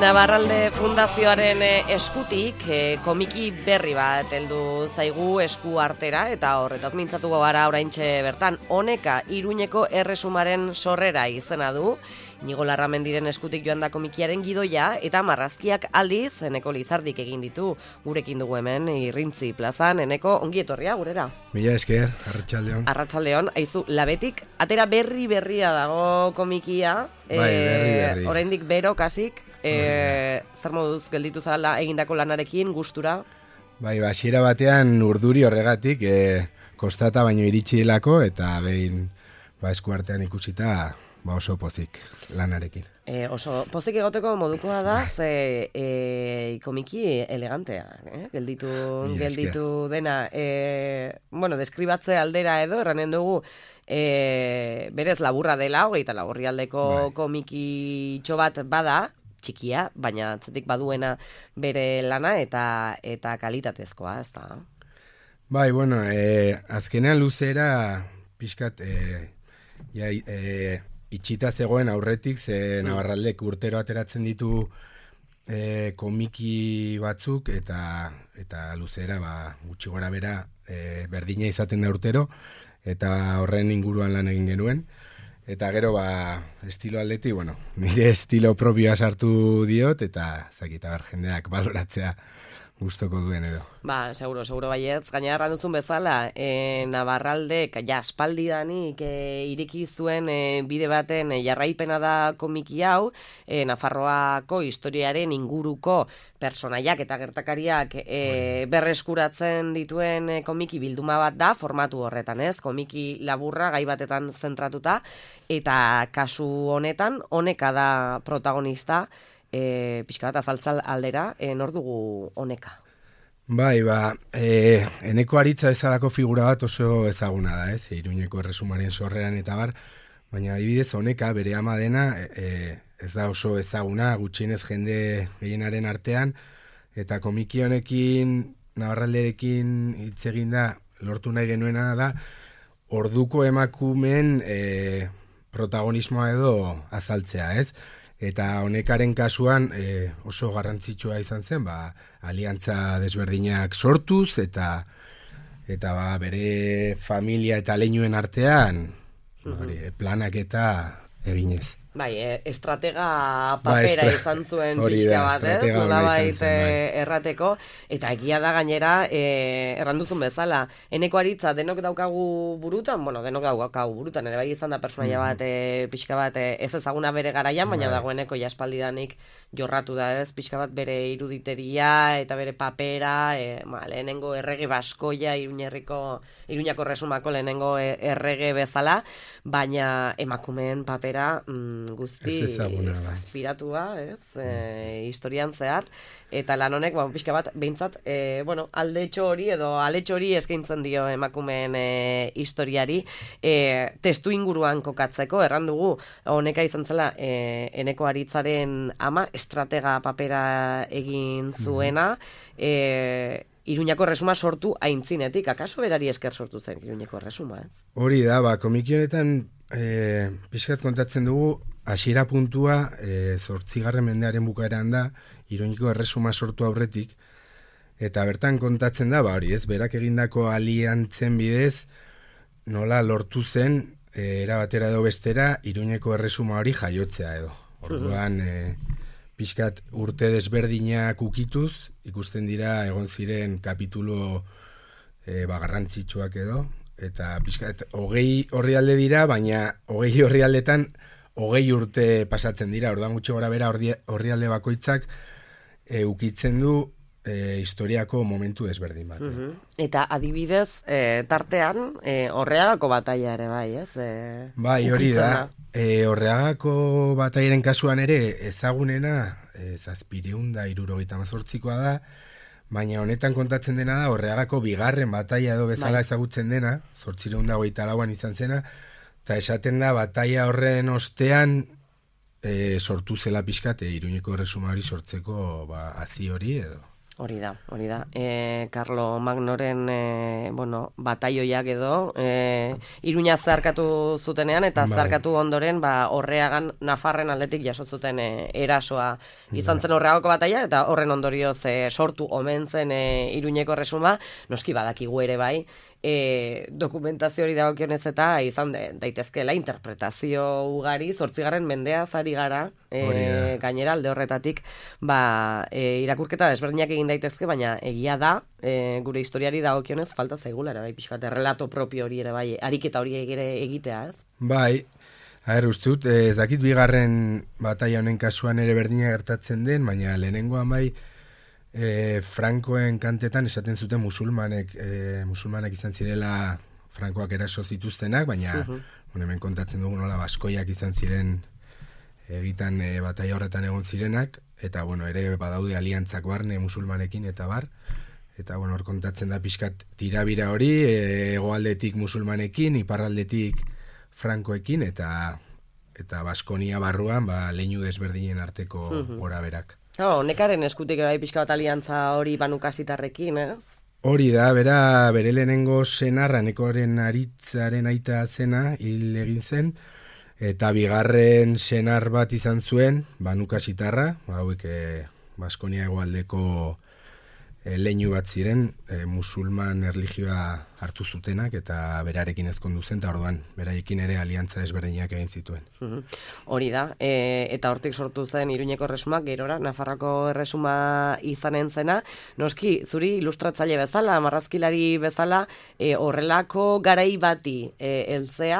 Navarralde Fundazioaren eskutik komiki berri bat heldu zaigu esku artera eta horretaz mintzatuko gara oraintxe bertan. Oneka Iruñeko erresumaren sorrera izena du. Inigo Larramendiren eskutik joan da komikiaren gidoia eta marrazkiak aldiz Eneko Lizardik egin ditu. Gurekin dugu hemen Irrintzi plazan. Eneko, ongi etorria gurera. Mila esker, arratsaldeon. Arratsaldeon, aizu, labetik atera berria dago komikia. Berri. Oraindik bero kasik. Zer moduz gelditu zara egindako lanarekin, gustura? Hasiera batean urduri horregatik, kostata baino iritsi delako eta behin esku artean ikusita oso pozik lanarekin. Oso pozik egoteko modukoa da, komiki elegantea, gelditu dena. Deskribatze aldera edo, erranen dugu, berez laburra dela, 24 orrialdeko komikitxo bat bada, txikia, baina atzetik baduena bere lana eta kalitatezkoa, ez da? Azkenean luzera pixkat itxita zegoen aurretik, ze Navarraldek urtero ateratzen ditu komiki batzuk eta luzera gutxi gora bera berdina izaten da urtero, eta horren inguruan lan egin genuen. Eta gero, estilo aldetik, nire estilo propioa sartu diot, eta jendeak baloratzea gustoko duen edo. Seguro baietz. Gaina erran duzun bezala, Navarraldek aspaldidanik ireki zuen bide baten jarraipena da komiki hau, Nafarroako historiaren inguruko personaiak eta gertakariak berreskuratzen dituen komiki bilduma bat da, formatu horretan, ez? Komiki laburra, gai batetan zentratuta, eta kasu honetan, Oneka da protagonista, pixka bat azaltzal aldera, nor dugu Oneka? Eneko Aritza bezalako figura bat oso ezaguna da, ez? Iruñeko erresumaren sorreran eta bar, baina adibidez Oneka bere ama dena ez da oso ezaguna, gutxienez jende gehienaren artean, eta komiki honekin, Navarralderekin hitz egin da, lortu nahi genuena da, orduko emakumeen protagonismoa edo azaltzea, ez? Eta Onekaren kasuan oso garrantzitsua izan zen, aliantza desberdinak sortuz eta bere familia eta leinuen artean planak eta eginez. Estratega papera izan zuen pixka bat, ez? Nolabait errateko, eta egia da gainera, erranduzun bezala, Eneko Aritza denok daukagu burutan, denok daukagu burutan, ere bai izan da personaia bat, pixka bat, ez ezaguna bere garaian, baina dagoeneko jaspaldidanik jorratu da, ez? Pixka bat bere iruditeria eta bere papera, lehenengo errege baskoia, Iruñako erresumako lehenengo errege bezala, baina emakumeen papera guzti zazpiratua, historian zehar, eta lan honek, pixka bat, behintzat, aldetxo hori edo aletxo hori eskaintzen dio emakumeen historiari, testu inguruan kokatzeko, erran dugu, Oneka izan zela, Eneko Aritzaren ama, estratega papera egin zuena, Iruñako erresuma sortu aintzinetik, akaso berari esker sortu zen Iruñeko erresuma, Hori da, komiki honetan pixkat kontatzen dugu, hasiera puntua 8. mendearen bukaeran da, Iruñeko erresuma sortu aurretik, eta bertan kontatzen da, berak egindako aliantzen bidez, nola lortu zen, era batera edo bestera, Iruñeko erresuma hori jaiotzea edo. Orduan, pixkat urte desberdinak ukituz, ikusten dira egon ziren kapitulo garrantzitsuak edo, eta pixkat 20 orrialde dira, baina 20 orrialdetan 20 urte pasatzen dira, orduan gutxi gora bera orrialde bakoitzak ukitzen du historiako momentu desberdin bat. Eta adibidez, tartean, Orreagako bataila ere bai, ez? Hori da. Orreagako bataiaren kasuan ere ezagunena 778koa da, baina honetan kontatzen dena da Orreagako bigarren bataila edo bezala ezagutzen dena, 824an izan zena, eta esaten da bataila horren ostean sortu zela pixkat Iruñeko erresuma hori sortzeko hazi hori edo. Hori da. Carlo Magnoren bataioiak edo Iruña zeharkatu zutenean eta zeharkatu ondoren Orreagan Nafarren aldetik jaso zuten erasoa izan zen Orreagako bataia eta horren ondorioz sortu omen zen Iruñeko erresuma, noski badakigu ere bai, dokumentazio hori dagokionez eta izan daitezkeela interpretazio ugari 8. mendeaz ari gara, gainera alde horretatik irakurketa desberdinak egin daitezke, baina egia da gure historiari dagokionez falta zaigula ere bai pixkat errelato propio hori ere bai, ariketa hori ere egitea, ez? Bai, uste dut, ez dakit bigarren bataia honen kasuan ere berdina gertatzen den, baina lehenengoan bai Frankoen kantetan esaten zuten musulmanek izan zirela Frankoak eraso zituztenak, baina hemen kontatzen dugu nola baskoiak izan ziren egitan bataia horretan egon zirenak, eta ere badaude aliantzak barne musulmanekin eta bar, eta hor kontatzen da pixkat tirabira hori, hegoaldetik musulmanekin, iparraldetik Frankoekin, eta Baskonia barruan leinu desberdinen arteko goraberak. Nekaren eskutik ere pixka bat aliantza hori Banukasitarrekin, ez? Hori da, bere lehenengo senarra, Nekoren Aritzaren aita zena, hil egin zen, eta bigarren senar bat izan zuen, Banukasitarra, hauek Baskonia hegoaldeko leinu bat ziren, musulman erlijioa hartu zutenak, eta berarekin ezkondu zen, eta orduan, beraiekin ere aliantza ezberdinak egin zituen. Hori da, eta hortik sortu zen Iruñeko erresumak, gerora, Nafarroko erresuma izanen zena, noski, zuri ilustratzaile bezala, marrazkilari bezala, horrelako garai bati heltzea,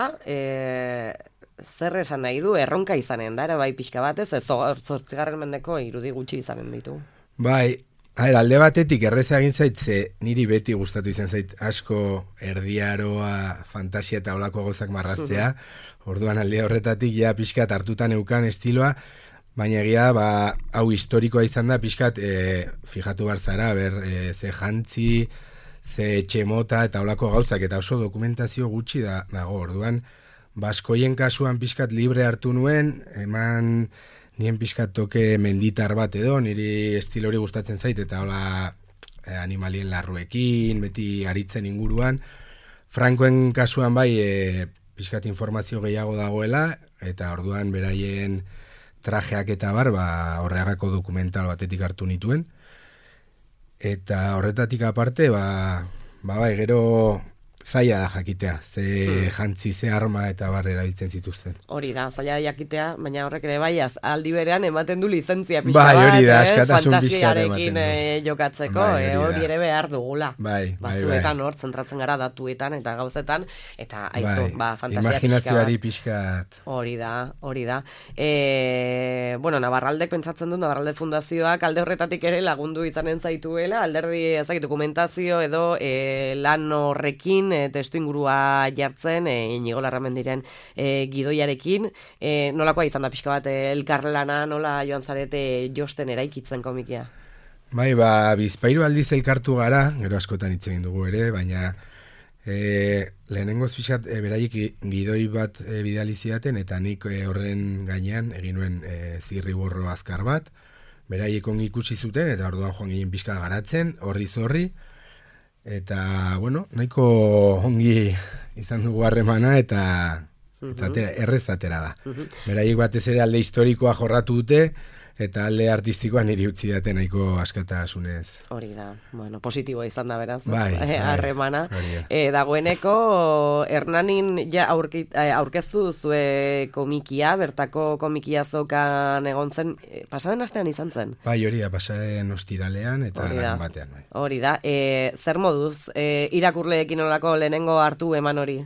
zer esan nahi du, erronka izanen da, ere bai pixka batez, 8. mendeko irudi gutxi izanen ditu. Bai, alde batetik erreza egin zaitze, niri beti gustatu izan zait asko erdiaroa, fantasia eta olako gozak marraztea, orduan alde horretatik ja pixkat hartutan eukan estiloa, baina egia hau historikoa izan da pixkat fijatu barzara, ze jantzi, ze txemota eta olako gauzak, eta oso dokumentazio gutxi dago, orduan baskoien kasuan pixkat libre hartu nuen, eman nien pixkat toke menditar bat edo, niri estilo hori gustatzen zait, eta hola animalien larruekin, beti aritzen inguruan. Frankoen kasuan bai, pixkat informazio gehiago dagoela, eta orduan beraien trajeak eta bar, Orreagako dokumental batetik hartu nituen. Eta horretatik aparte, gero zaila da jakitea, ze jantzi, ze arma eta bar erabiltzen zituzten. Hori da, zaila jakitea, baina horrek ere bai, aldi berean ematen du lizentzia pixka bat, hori da, askatasun pixka fantasiarekin jokatzeko, hori ere behar dugula. Batzuetan hor, zentratzen gara datuetan eta gauzetan, eta aizu, fantasia imaginazioari pixkat. Hori da. Nabarraldek pentsatzen du, Nabarralde Fundazioak alde horretatik ere lagundu izanen zaituela, alderdi dokumentazio edo lan horrekin, testu ingurua jartzen, Inigo Larramendiren gidoiarekin, nolakoa izan da pixka bat elkarlana, nola joan zarete josten eraikitzen komikia? Bai, bizpairu aldiz elkartu gara, gero askotan hitz egin dugu ere, baina lehenengoz pixkat beraiek gidoi bat bidali zidaten, eta nik horren gainean egin nuen zirriborro azkar bat, beraiek ongi ikusi zuten, eta orduan joan ginen pixka garatzen, horri, eta, nahiko ongi izan dugu harremana, eta errez atera da. Beraiek batez ere alde historikoa jorratu dute, eta alde artistikoa niri utzi date nahiko askatasunez. Hori da, positiboa izan da beraz, harremana. Dagoeneko, Hernanin aurkeztu zue komikia, bertako komikia zokan egon zen, pasaden astean izan zen? Bai, hori da, pasaden ostiralean eta larun batean. Hori da, zer moduz, irakurleekin olako lehenengo hartu eman hori?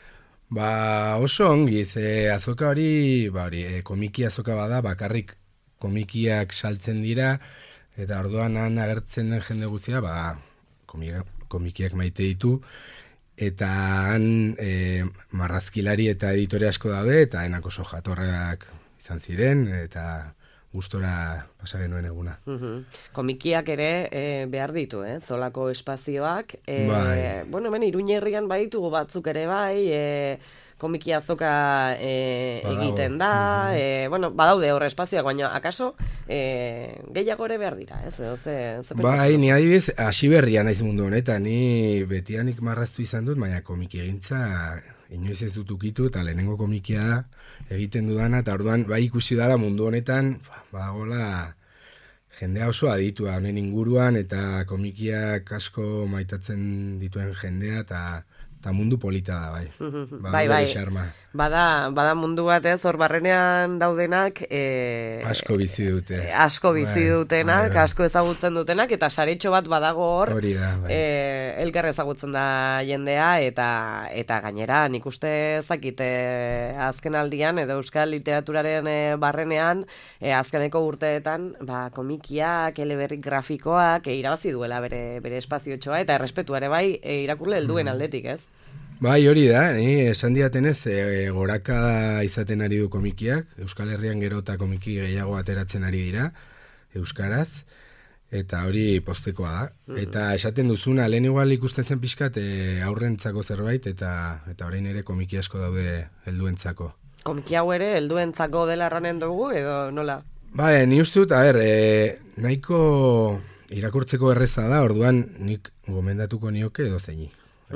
Oso ongi, azoka hori, komiki azoka bada, bakarrik komikiak saltzen dira, eta orduan han agertzen den jende guztia, komikiak maite ditu, eta han marrazkilari eta editore asko daude, eta enak oso jatorrak izan ziren, eta gustora pasa genuen eguna. Komikiak ere behar ditu, zolako espazioak. Hemen Iruña herrian baditugu batzuk ere bai, komiki azoka egiten da, bueno, badaude horre espazioak, baina akaso gehiago ere behar dira, ez? Bai, ni adibidez, hasi berria naiz mundu honetan, ni betianik marraztu izan dut, baina komiki egintza inoiz ez dut ukitu, eta lehenengo komikia da egiten dudana, eta orduan bai ikusi dara mundu honetan, badagoela jendea oso aditua honen inguruan, eta komikiak asko maitatzen dituen jendea, eta mundu polita da, bai. Bai. Bada mundu bat ez, hor barrenean daudenak asko bizi dute. Asko bizi dutenak, asko ezagutzen dutenak, eta saretxo bat badago hor, hori da, bai. Elkar ezagutzen da jendea, eta gainera, nik uste zakite azken aldian, edo euskal literaturaren barrenean, azkeneko urteetan, komikiak, eleberrik grafikoak, irabazi duela bere espaziotxoa, eta errespetu ere bai, irakurle helduen aldetik, ez? Bai, hori da, esan diatenez, goraka izaten ari du komikiak, Euskal Herrian gero eta komiki gehiago ateratzen ari dira, euskaraz, eta hori poztekoa da. Eta esaten duzuna, lehen igual ikusten zen pixkat aurrentzako zerbait, eta orain ere komiki asko daude helduentzako. Komiki hau ere helduentzako dela erranen dugu, edo nola? Bai, ni uste dut, nahiko irakurtzeko erreza da, orduan nik gomendatuko nioke edo zeini.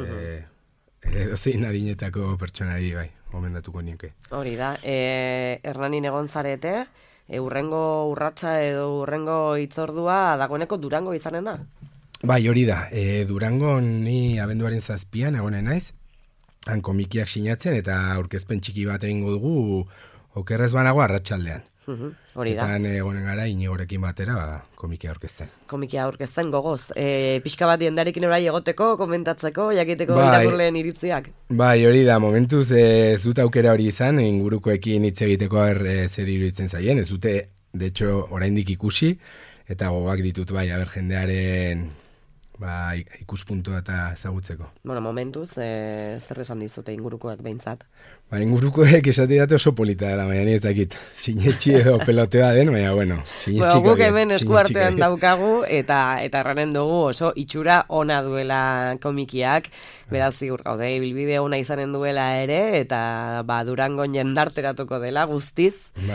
Edozein adinetako pertsonari bai, gomendatuko nioke. Hori da, Hernanin egon zarete, urrengo urratsa edo urrengo hitzordua dagoeneko Durango izanen da? Bai, hori da, Durango ni abenduaren 7 egonen naiz, han komikiak sinatzen eta aurkezpen txiki bat egingo dugu okerrez banago arratsaldean. Hori da. Eta egonen gara Inigorekin batera komikia aurkezten. Komikia aurkezten gogoz. Pixka bat diendarekin orai egoteko, komentatzeko, jakiteko irakurleen iritziak. Bai, hori da, momentuz ez dut aukera hori izan, ingurukoekin hitz egiteko zer iruditzen zaien, ez dute, de hecho, oraindik ikusi, eta gogoak ditut bai, jendearen ikuspuntua eta ezagutzeko. Bueno, momentuz, zer esan dizute ingurukoak behintzat? Ingurukoek esate date oso polita dela, baina ni ez dakit sinetxi edo pelotea den, baina bueno, sinetxiko. Guk hemen eskuartean daukagu, eta erranen dugu oso itxura ona duela komikiak, beraz ziur gaude, bilbide ona izanen duela ere, eta Durangon jendarteratuko dela guztiz,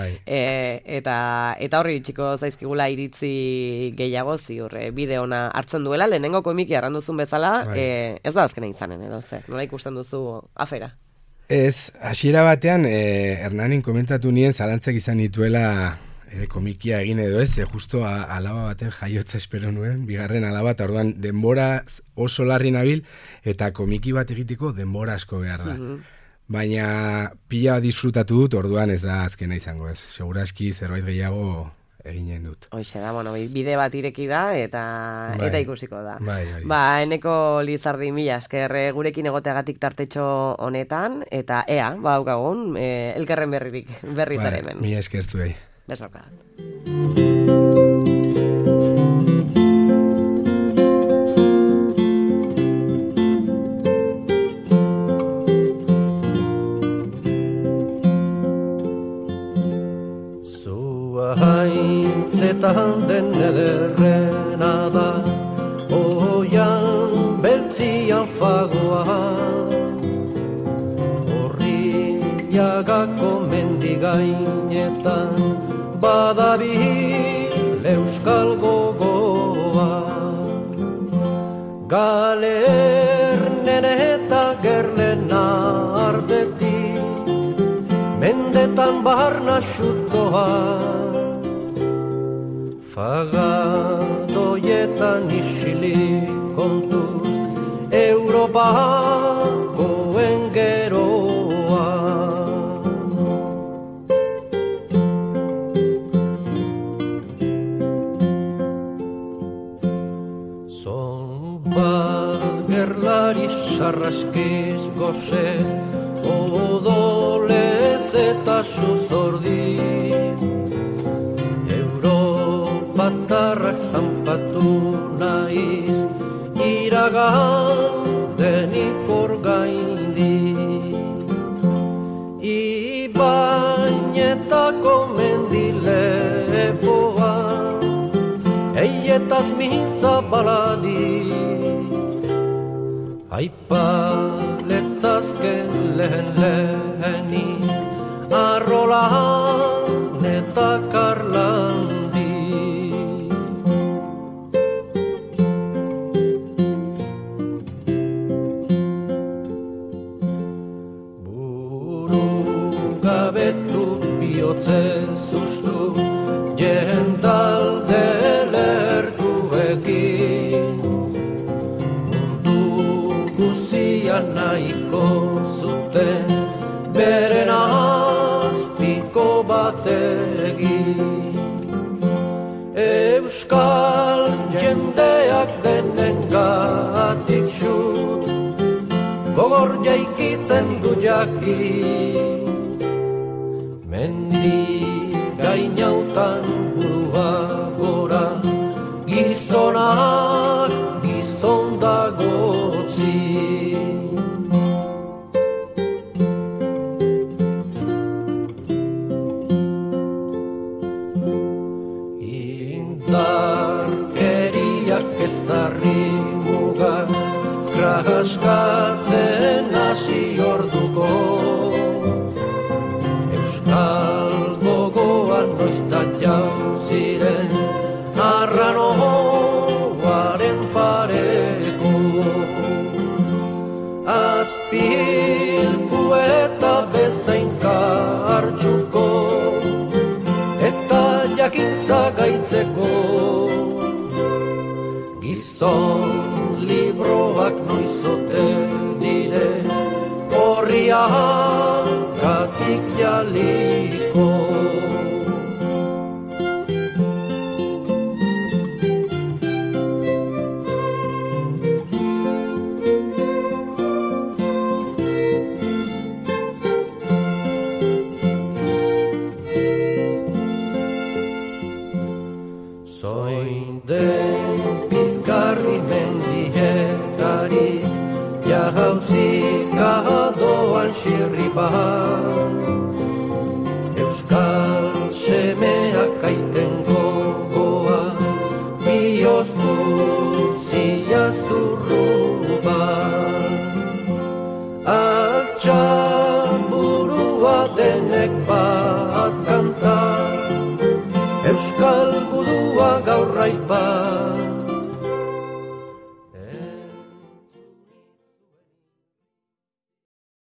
eta horri txiko zaizkigula iritzi gehiago ziur, bide ona hartzen duela, lehenengo komikia erranduzun bezala, ez da azkena izanen, edo zer, nola ikusten duzu afera? Ez, hasiera batean, Hernanin komentatu nien zalantzak izan dituela ere komikia egin edo ez, justo alaba baten jaiotza espero nuen, bigarren alaba, eta orduan denbora oso larri nabil, eta komiki bat egiteko denbora asko behar da. Baina pila disfrutatu dut, orduan ez da azkena izango ez. Seguraski zerbait gehiago eginen dut. Hoxe da, bueno, bide bat ireki da eta ikusiko da. Bai. Eneko Lizardi, mila esker gurekin egoteagatik tartetxo honetan, eta daukagun, elkarren berri zare hemen. Mila esker zuei. Besorka. Haintzetan den ederrena da, oian beltzian fagoa, Horriagako mendigainetan badabil euskal gogoa. Galernen eta gerlena artetik, mendetan barna xurkoa, Fagadoietan isili kontuz Europakoen geroa. Zonbat gerlari sarraskiz goze, odolez eta suzordi, batarrak zanpatu naiz, iragan denik orgaindi. Ibainetako mendilepoa, eietaz mintza baladi, aipaletzak azken lehenik arrolan eta karlandi. Gabetu bihotzen zuztu jendalde lertuekin, mundu guzian nahiko zuten beren azpiko bategin. Euskal jendeak denengatik xut gogor jaikitzen du jakin. Mendi gainautan burua gora, gizonak gizon dagotzi. Indarkeriak ezarri mugak, krahaskatzen hasi orduko. Euskal gogoan noiztat jauziren arranoaren pareko. Azpilku eta bezain kartxuko eta jakintza gaitzeko. Gizon libroak noizote dire horriak katik jaliko. Zoinden pizgarri mendietarik jahauzika doan xirriban. Euskal semeak aiten gogoa bihoztu zilazurruban. Altxan burua denek bat kantar, Euskal gudua gaur raipan.